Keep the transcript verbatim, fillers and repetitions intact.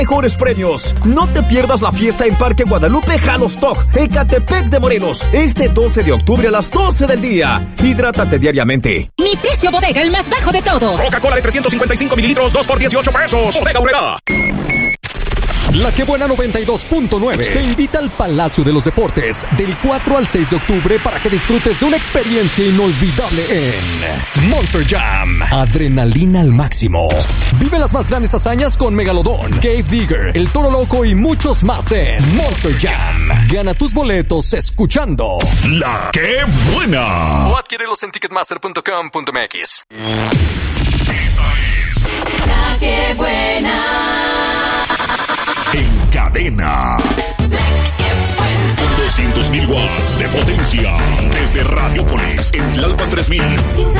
mejores premios. No te pierdas la fiesta en Parque Guadalupe Jalostoc, Ecatepec de Morelos, este doce de octubre a las doce del día. Hidrátate diariamente. Mi precio bodega, el más bajo de todos. Coca-Cola de trescientos cincuenta y cinco mililitros, dos por dieciocho pesos. Bodega Aurrera. La Que Buena noventa y dos punto nueve te invita al Palacio de los Deportes del cuatro al seis de octubre para que disfrutes de una experiencia inolvidable en Monster Jam. Adrenalina al máximo. Vive las más grandes hazañas con Megalodón, Cave Digger, El Toro Loco y muchos más en Monster Jam. Gana tus boletos escuchando La Que Buena. o adquiérelos en ticketmaster punto com punto m x. La Que Buena. En cadena. Con doscientos mil watts de potencia. Desde Radiopolis, en Tlalpan tres mil.